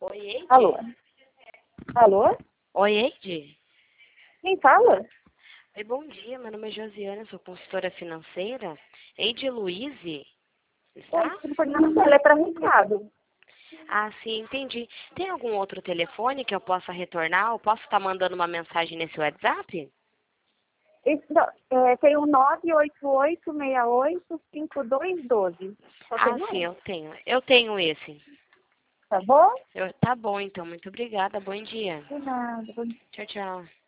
Oi, Eide? Alô? Alô? Oi, Eide? Quem fala? Oi, bom dia. Meu nome é Josiana, sou consultora financeira. Eide Luize? Oi, Está? telefone na tela, é para Ricardo. Ah, sim, entendi. Tem algum outro telefone que eu possa retornar? Eu posso estar mandando uma mensagem nesse WhatsApp? Tem o 988685212. Só tem Ah, sim, um, eu tenho. Eu tenho esse. tá bom? Tá bom, então. Muito obrigada. Bom dia. De nada. Tchau, tchau.